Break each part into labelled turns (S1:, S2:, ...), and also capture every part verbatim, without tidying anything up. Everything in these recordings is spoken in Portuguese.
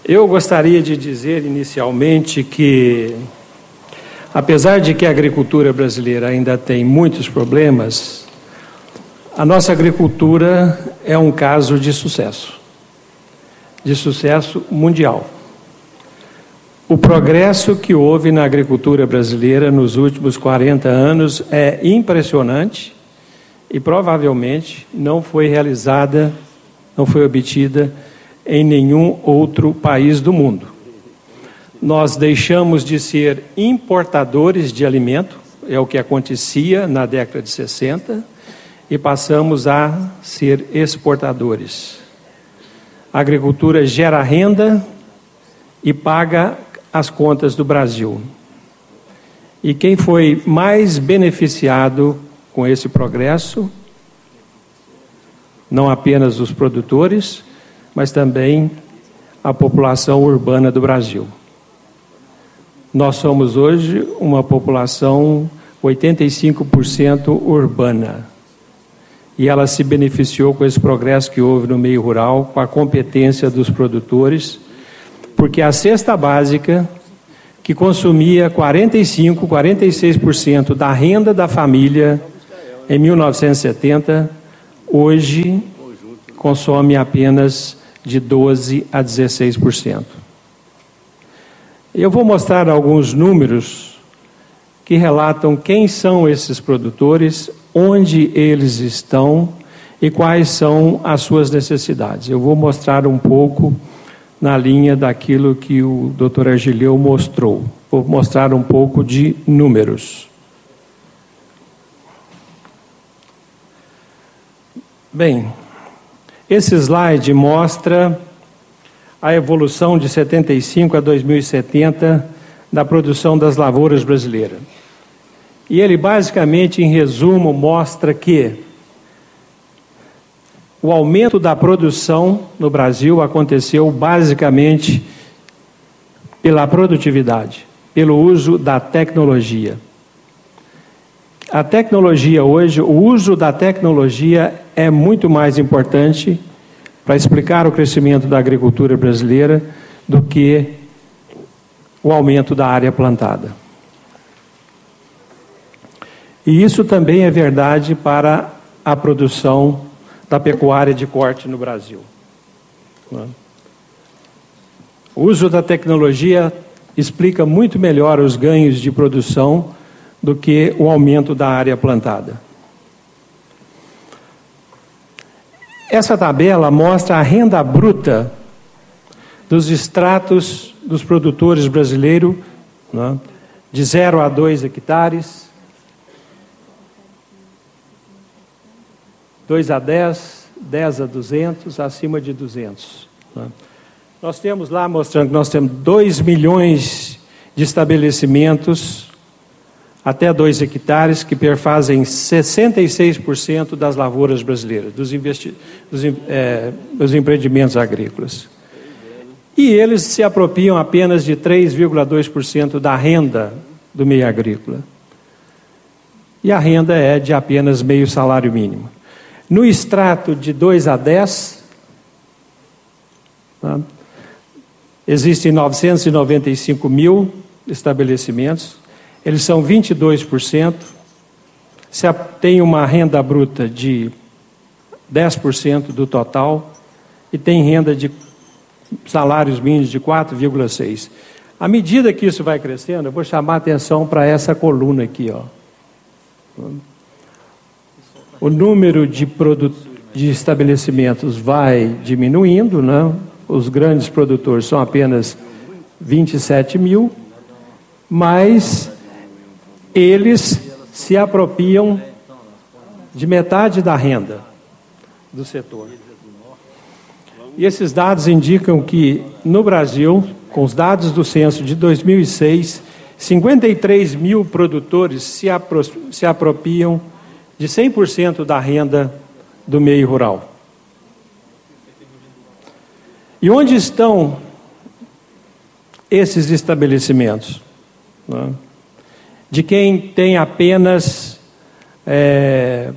S1: Eu gostaria de dizer inicialmente que, apesar de que a agricultura brasileira ainda tem muitos problemas, a nossa agricultura é um caso de sucesso, de sucesso mundial. O progresso que houve na agricultura brasileira nos últimos quarenta anos é impressionante e provavelmente não foi realizada, não foi obtida em nenhum outro país do mundo. Nós deixamos de ser importadores de alimento, é o que acontecia na década de sessenta, e passamos a ser exportadores. A agricultura gera renda e paga as contas do Brasil. E quem foi mais beneficiado com esse progresso, não apenas os produtores, mas também a população urbana do Brasil. Nós somos hoje uma população oitenta e cinco por cento urbana. E ela se beneficiou com esse progresso que houve no meio rural, com a competência dos produtores, porque a cesta básica, que consumia quarenta e cinco, quarenta e seis por cento da renda da família em mil novecentos e setenta, hoje consome apenas de doze a dezesseis por cento. Eu vou mostrar alguns números que relatam quem são esses produtores, onde eles estão e quais são as suas necessidades. Eu vou mostrar um pouco na linha daquilo que o doutor Argileu mostrou. Vou mostrar um pouco de números. Bem, esse slide mostra a evolução de setenta e cinco a dois mil e setenta da produção das lavouras brasileiras. E ele basicamente, em resumo, mostra que o aumento da produção no Brasil aconteceu basicamente pela produtividade, pelo uso da tecnologia. A tecnologia hoje, o uso da tecnologia é muito mais importante para explicar o crescimento da agricultura brasileira do que o aumento da área plantada. E isso também é verdade para a produção da pecuária de corte no Brasil. O uso da tecnologia explica muito melhor os ganhos de produção do que o aumento da área plantada. Essa tabela mostra a renda bruta dos estratos dos produtores brasileiros, né, de zero a dois hectares, dois a dez, dez a duzentos, acima de duzentos. Né. Nós temos lá mostrando que nós temos dois milhões de estabelecimentos até dois hectares, que perfazem sessenta e seis por cento das lavouras brasileiras, dos, investi- dos, é, dos empreendimentos agrícolas. E eles se apropriam apenas de três vírgula dois por cento da renda do meio agrícola. E a renda é de apenas meio salário mínimo. No extrato de dois a dez, tá, existem novecentos e noventa e cinco mil estabelecimentos. Eles são vinte e dois por cento, se tem uma renda bruta de dez por cento do total e tem renda de salários mínimos de quatro vírgula seis por cento. À medida que isso vai crescendo, eu vou chamar a atenção para essa coluna aqui, ó. O número de, produ- de estabelecimentos vai diminuindo, né? Os grandes produtores são apenas vinte e sete mil, mas eles se apropriam de metade da renda do setor. E esses dados indicam que, no Brasil, com os dados do censo de dois mil e seis, cinquenta e três mil produtores se, apro- se apropriam de cem por cento da renda do meio rural. E onde estão esses estabelecimentos? Né? De quem tem apenas é,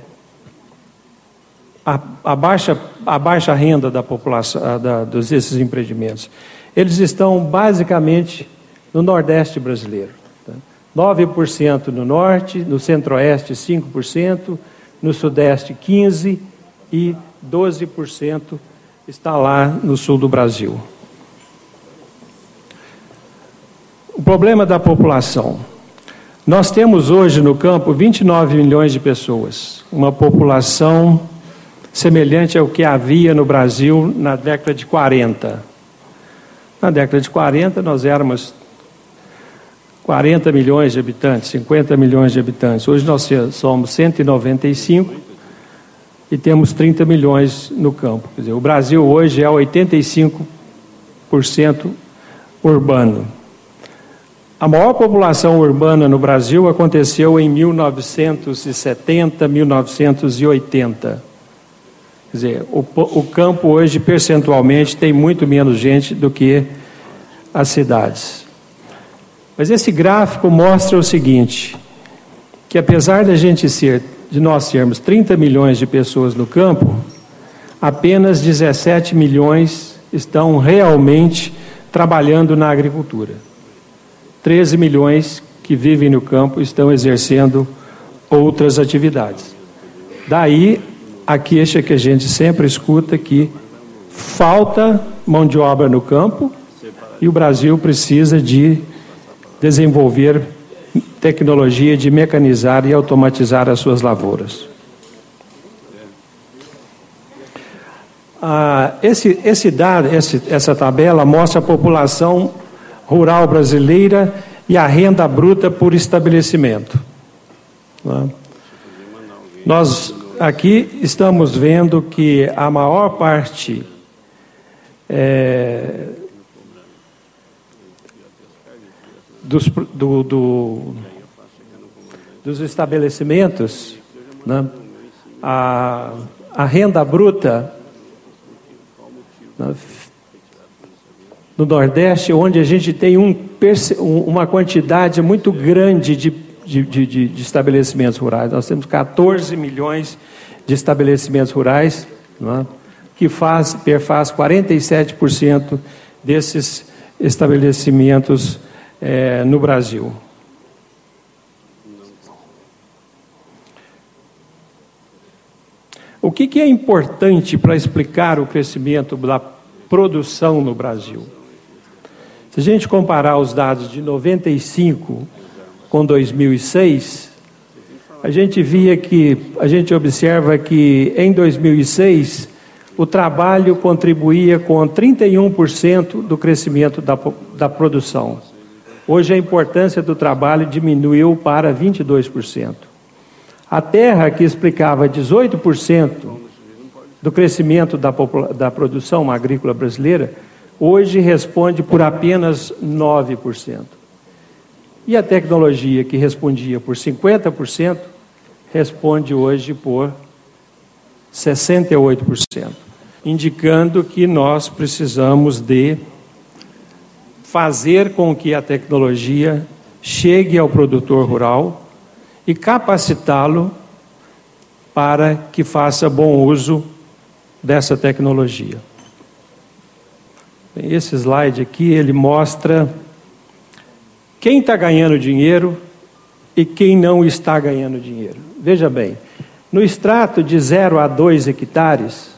S1: a, a, baixa, a baixa renda da população, da, dos, desses empreendimentos. eles estão basicamente no Nordeste brasileiro. Tá? nove por cento no Norte, no Centro-Oeste cinco por cento, no Sudeste quinze por cento e doze por cento está lá no Sul do Brasil. O problema da população. Nós temos hoje no campo vinte e nove milhões de pessoas, uma população semelhante ao que havia no Brasil na década de quarenta. Na década de quarenta nós éramos quarenta milhões de habitantes, cinquenta milhões de habitantes. Hoje nós somos cento e noventa e cinco e temos trinta milhões no campo. Quer dizer, o Brasil hoje é oitenta e cinco por cento urbano. A maior população urbana no Brasil aconteceu em mil novecentos e setenta, mil novecentos e oitenta. Quer dizer, o, o campo hoje, percentualmente, tem muito menos gente do que as cidades. Mas esse gráfico mostra o seguinte, que apesar de a gente ser, de nós sermos trinta milhões de pessoas no campo, apenas dezessete milhões estão realmente trabalhando na agricultura. treze milhões que vivem no campo estão exercendo outras atividades. Daí a queixa que a gente sempre escuta que falta mão de obra no campo e o Brasil precisa de desenvolver tecnologia de mecanizar e automatizar as suas lavouras. Ah, esse, esse dado, esse, essa tabela mostra a população rural brasileira e a renda bruta por estabelecimento. Nós aqui estamos vendo que a maior parte é, dos, do, do, dos estabelecimentos, né, a, a renda bruta, né, no Nordeste, onde a gente tem um, uma quantidade muito grande de, de, de, de estabelecimentos rurais. Nós temos quatorze milhões de estabelecimentos rurais, não é? Que faz, perfaz quarenta e sete por cento desses estabelecimentos é, no Brasil. O que, que é importante para explicar o crescimento da produção no Brasil? Se a gente comparar os dados de noventa e cinco com dois mil e seis, a gente via que, a gente observa que em dois mil e seis o trabalho contribuía com trinta e um por cento do crescimento da, da produção. Hoje a importância do trabalho diminuiu para vinte e dois por cento. A terra, que explicava dezoito por cento do crescimento da, da produção agrícola brasileira, hoje responde por apenas nove por cento. E a tecnologia, que respondia por cinquenta por cento, responde hoje por sessenta e oito por cento, indicando que nós precisamos de fazer com que a tecnologia chegue ao produtor rural e capacitá-lo para que faça bom uso dessa tecnologia. Esse slide aqui, ele mostra quem está ganhando dinheiro e quem não está ganhando dinheiro. Veja bem, no extrato de zero a dois hectares,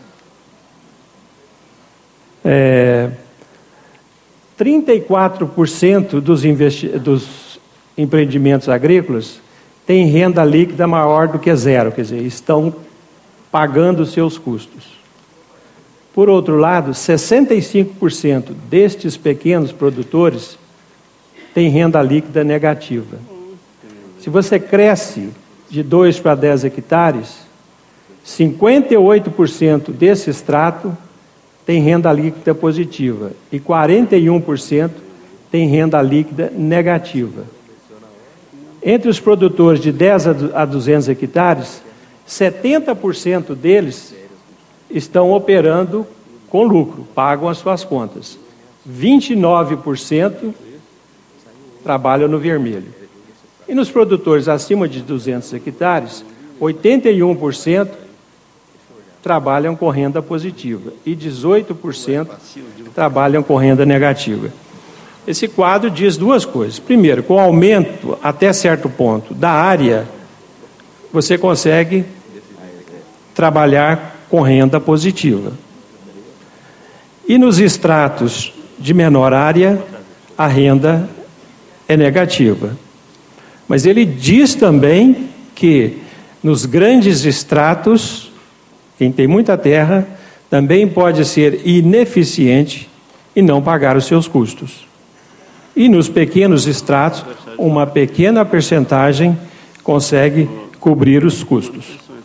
S1: é, trinta e quatro por cento dos, investi- dos empreendimentos agrícolas têm renda líquida maior do que zero, quer dizer, estão pagando os seus custos. Por outro lado, sessenta e cinco por cento destes pequenos produtores têm renda líquida negativa. Se você cresce de dois para dez hectares, cinquenta e oito por cento desse extrato tem renda líquida positiva e quarenta e um por cento tem renda líquida negativa. Entre os produtores de dez a duzentos hectares, setenta por cento deles estão operando com lucro, pagam as suas contas. vinte e nove por cento trabalham no vermelho. E nos produtores acima de duzentos hectares, oitenta e um por cento trabalham com renda positiva e dezoito por cento trabalham com renda negativa. Esse quadro diz duas coisas. Primeiro, com o aumento, até certo ponto, da área, você consegue trabalhar com renda positiva. E nos estratos de menor área, a renda é negativa. Mas ele diz também que nos grandes estratos, quem tem muita terra, também pode ser ineficiente e não pagar os seus custos. E nos pequenos estratos, uma pequena percentagem consegue cobrir os custos.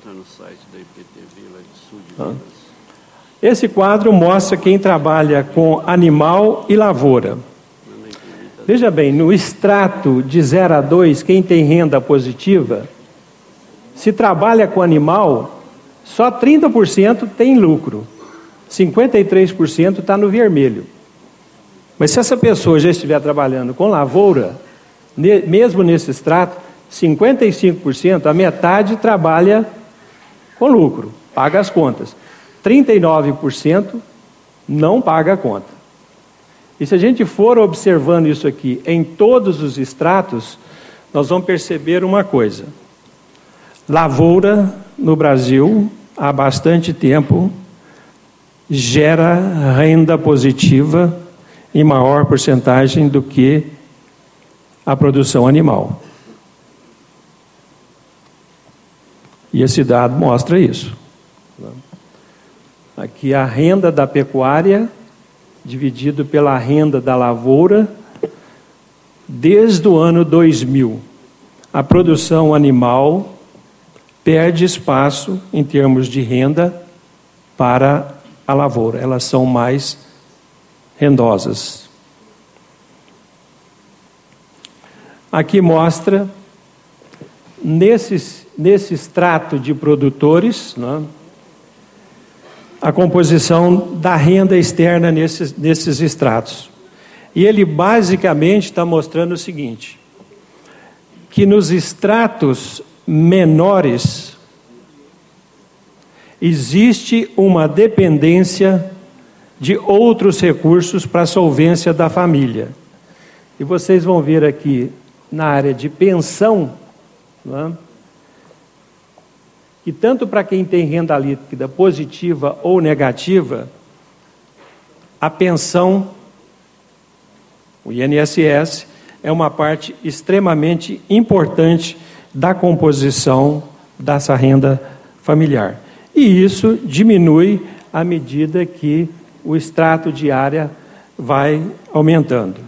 S1: Esse quadro mostra quem trabalha com animal e lavoura. Veja bem, no extrato de zero a dois, quem tem renda positiva, se trabalha com animal, só trinta por cento tem lucro, cinquenta e três por cento está no vermelho. Mas se essa pessoa já estiver trabalhando com lavoura, mesmo nesse extrato, cinquenta e cinco por cento, a metade trabalha com lucro, paga as contas. trinta e nove por cento não paga a conta. E se a gente for observando isso aqui em todos os estratos, nós vamos perceber uma coisa. Lavoura no Brasil, há bastante tempo, gera renda positiva em maior porcentagem do que a produção animal. E esse dado mostra isso. Aqui a renda da pecuária, dividido pela renda da lavoura, desde o ano dois mil. A produção animal perde espaço em termos de renda para a lavoura. Elas são mais rendosas. Aqui mostra, nesse, nesse extrato de produtores, né, a composição da renda externa nesses, nesses estratos. E ele basicamente está mostrando o seguinte, que nos estratos menores existe uma dependência de outros recursos para a solvência da família. E vocês vão ver aqui na área de pensão, não é? Que tanto para quem tem renda líquida positiva ou negativa, a pensão, o I N S S, é uma parte extremamente importante da composição dessa renda familiar. E isso diminui à medida que o extrato de área vai aumentando.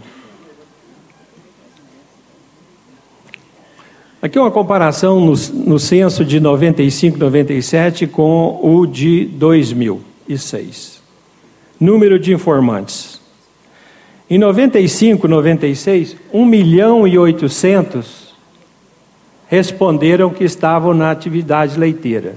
S1: Aqui uma comparação no, no censo de noventa e cinco, noventa e sete com o de dois mil e seis. Número de informantes. Em noventa e cinco, noventa e seis, um milhão e oitocentos responderam que estavam na atividade leiteira.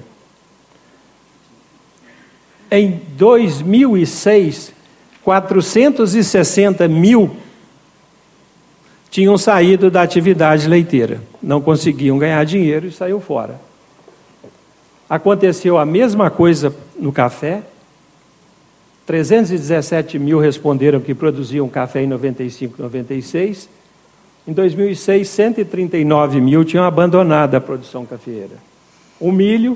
S1: Em dois mil e seis, quatrocentos e sessenta mil tinham saído da atividade leiteira. Não conseguiam ganhar dinheiro e saiu fora. Aconteceu a mesma coisa no café. trezentos e dezessete mil responderam que produziam café em noventa e cinco, noventa e seis. Em dois mil e seis, cento e trinta e nove mil tinham abandonado a produção cafeeira. O milho,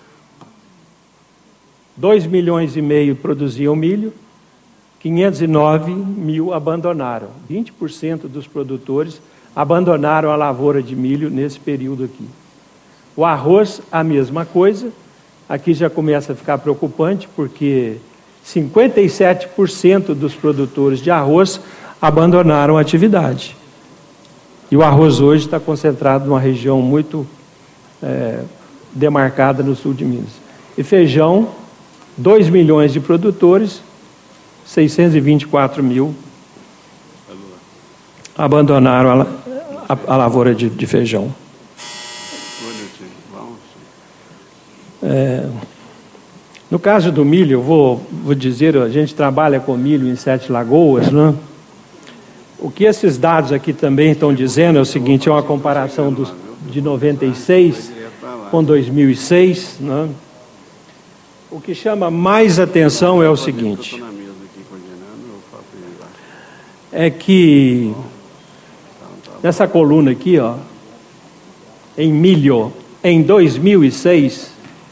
S1: dois milhões e meio produziam milho, quinhentos e nove mil abandonaram. vinte por cento dos produtores abandonaram a lavoura de milho nesse período aqui. O arroz, a mesma coisa. Aqui já começa a ficar preocupante, porque cinquenta e sete por cento dos produtores de arroz abandonaram a atividade. E o arroz hoje está concentrado numa região muito é, demarcada no sul de Minas. E feijão, dois milhões de produtores, seiscentos e vinte e quatro mil abandonaram a, a, a lavoura de, de feijão. É, no caso do milho, eu vou, vou dizer, a gente trabalha com milho em Sete Lagoas, né? O que esses dados aqui também estão dizendo é o seguinte, é uma comparação dos, de noventa e seis com dois mil e seis, né? o que chama mais atenção é o seguinte, é que nessa coluna aqui, ó, em milho, em dois mil e seis,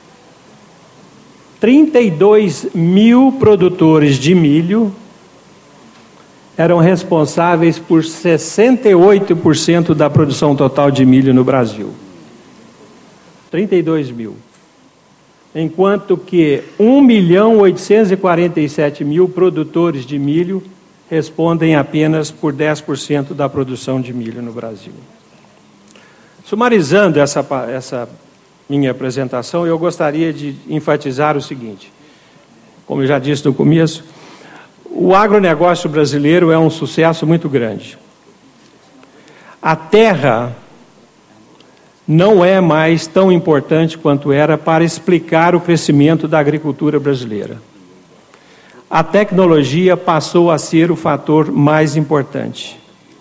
S1: trinta e dois mil produtores de milho eram responsáveis por sessenta e oito por cento da produção total de milho no Brasil. trinta e dois mil. Enquanto que um milhão oitocentos e quarenta e sete mil produtores de milho respondem apenas por dez por cento da produção de milho no Brasil. Sumarizando essa, essa minha apresentação, eu gostaria de enfatizar o seguinte. Como eu já disse no começo, o agronegócio brasileiro é um sucesso muito grande. A terra não é mais tão importante quanto era para explicar o crescimento da agricultura brasileira. A tecnologia passou a ser o fator mais importante.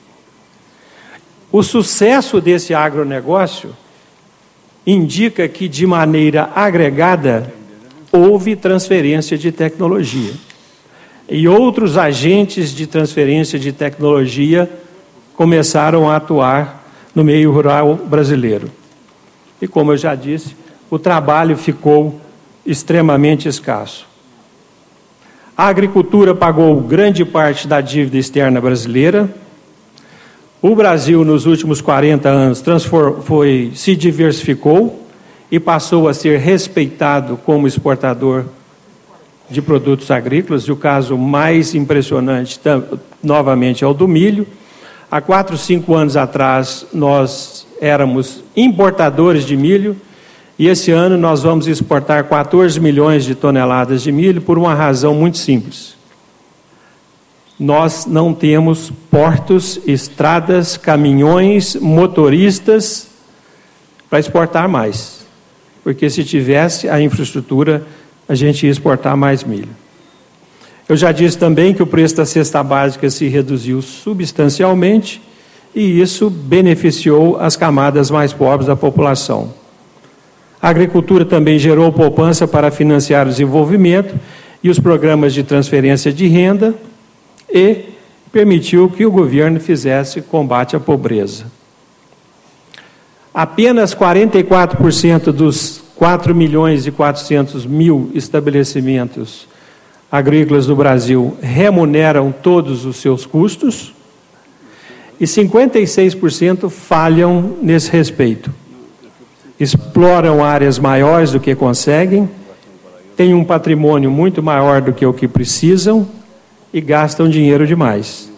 S1: O sucesso desse agronegócio indica que, de maneira agregada, houve transferência de tecnologia. E outros agentes de transferência de tecnologia começaram a atuar no meio rural brasileiro. E, como eu já disse, o trabalho ficou extremamente escasso. A agricultura pagou grande parte da dívida externa brasileira. O Brasil, nos últimos quarenta anos, foi, se diversificou e passou a ser respeitado como exportador de produtos agrícolas. E o caso mais impressionante, novamente, é o do milho. Há quatro, cinco anos atrás, nós éramos importadores de milho, e esse ano nós vamos exportar quatorze milhões de toneladas de milho por uma razão muito simples. Nós não temos portos, estradas, caminhões, motoristas para exportar mais. Porque se tivesse a infraestrutura, a gente ia exportar mais milho. Eu já disse também que o preço da cesta básica se reduziu substancialmente e isso beneficiou as camadas mais pobres da população. A agricultura também gerou poupança para financiar o desenvolvimento e os programas de transferência de renda e permitiu que o governo fizesse combate à pobreza. Apenas quarenta e quatro por cento dos quatro milhões e quatrocentos mil estabelecimentos agrícolas do Brasil remuneram todos os seus custos e cinquenta e seis por cento falham nesse respeito. Exploram áreas maiores do que conseguem, têm um patrimônio muito maior do que o que precisam e gastam dinheiro demais.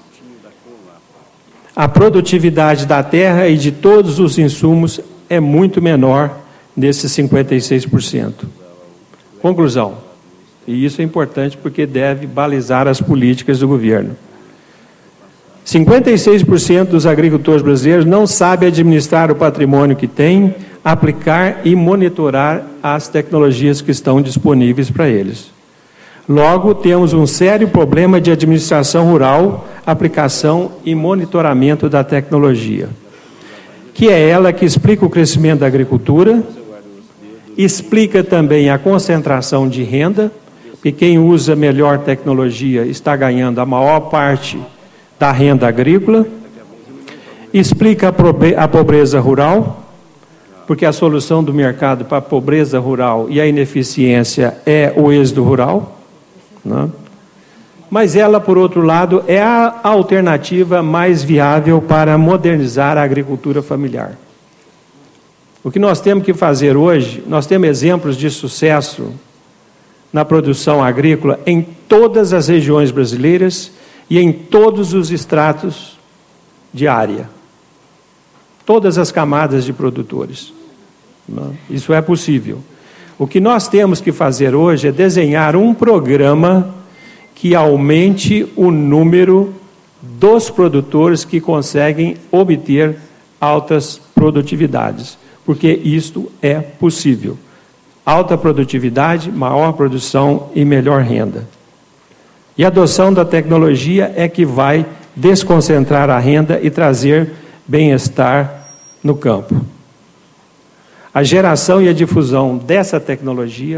S1: A produtividade da terra e de todos os insumos é muito menor nesses cinquenta e seis por cento. Conclusão, e isso é importante porque deve balizar as políticas do governo. cinquenta e seis por cento dos agricultores brasileiros não sabem administrar o patrimônio que têm, aplicar e monitorar as tecnologias que estão disponíveis para eles. Logo, temos um sério problema de administração rural, aplicação e monitoramento da tecnologia, que é ela que explica o crescimento da agricultura, explica também a concentração de renda, porque quem usa melhor tecnologia está ganhando a maior parte da renda agrícola, explica a pobreza rural, porque a solução do mercado para a pobreza rural e a ineficiência é o êxodo rural, né? Mas ela, por outro lado, é a alternativa mais viável para modernizar a agricultura familiar. O que nós temos que fazer hoje, nós temos exemplos de sucesso na produção agrícola em todas as regiões brasileiras e em todos os estratos de área. Todas as camadas de produtores. Isso é possível. O que nós temos que fazer hoje é desenhar um programa que aumente o número dos produtores que conseguem obter altas produtividades, porque isto é possível. Alta produtividade, maior produção e melhor renda. E a adoção da tecnologia é que vai desconcentrar a renda e trazer bem-estar no campo. A geração e a difusão dessa tecnologia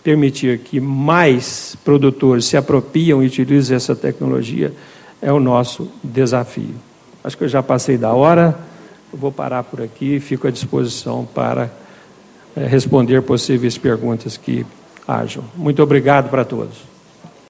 S1: permitir que mais produtores se apropriem e utilizem essa tecnologia é o nosso desafio. Acho que eu já passei da hora, eu vou parar por aqui e fico à disposição para é, responder possíveis perguntas que hajam. Muito obrigado para todos.